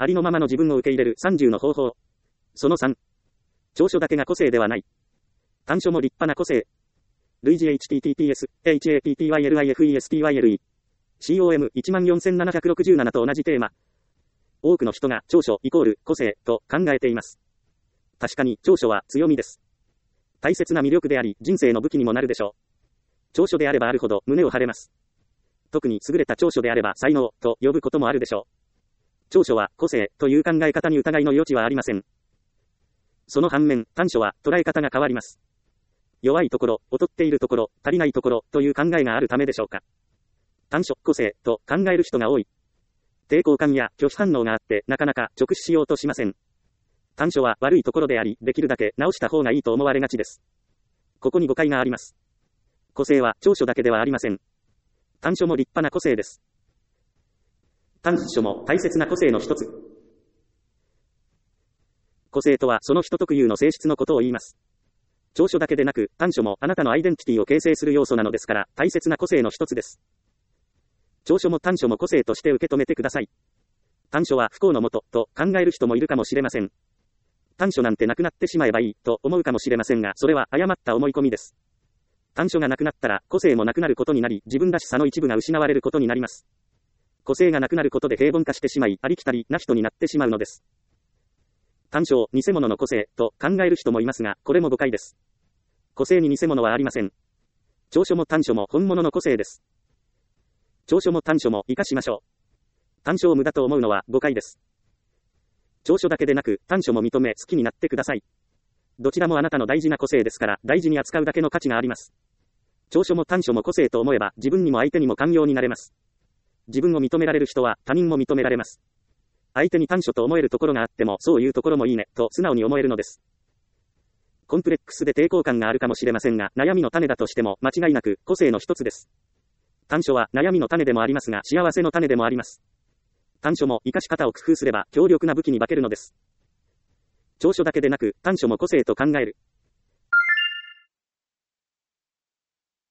ありのままの自分を受け入れる30の方法。その3。長所だけが個性ではない。短所も立派な個性。類似 https://haptylifestyle.com14767 と同じテーマ。多くの人が長所イコール個性と考えています。確かに長所は強みです。大切な魅力であり、人生の武器にもなるでしょう。長所であればあるほど胸を張れます。特に優れた長所であれば才能と呼ぶこともあるでしょう。長所は個性という考え方に疑いの余地はありません。その反面、短所は捉え方が変わります。弱いところ、劣っているところ、足りないところという考えがあるためでしょうか。短所、個性と考える人が多い。抵抗感や拒否反応があってなかなか直視しようとしません。短所は悪いところであり、できるだけ直した方がいいと思われがちです。ここに誤解があります。個性は長所だけではありません。短所も立派な個性です。短所も大切な個性の一つ。個性とはその人特有の性質のことを言います。長所だけでなく、短所もあなたのアイデンティティを形成する要素なのですから、大切な個性の一つです。長所も短所も個性として受け止めてください。短所は不幸のもと、と考える人もいるかもしれません。短所なんてなくなってしまえばいい、と思うかもしれませんが、それは誤った思い込みです。短所がなくなったら、個性もなくなることになり、自分らしさの一部が失われることになります。個性がなくなることで平凡化してしまい、ありきたりな人になってしまうのです。短所を偽物の個性と考える人もいますが、これも誤解です。個性に偽物はありません。長所も短所も本物の個性です。長所も短所も活かしましょう。短所を無駄と思うのは誤解です。長所だけでなく、短所も認め好きになってください。どちらもあなたの大事な個性ですから、大事に扱うだけの価値があります。長所も短所も個性と思えば、自分にも相手にも寛容になれます。自分を認められる人は他人も認められます。相手に短所と思えるところがあっても、そういうところもいいね、と素直に思えるのです。コンプレックスで抵抗感があるかもしれませんが、悩みの種だとしても、間違いなく、個性の一つです。短所は悩みの種でもありますが、幸せの種でもあります。短所も活かし方を工夫すれば、強力な武器に化けるのです。長所だけでなく、短所も個性と考える。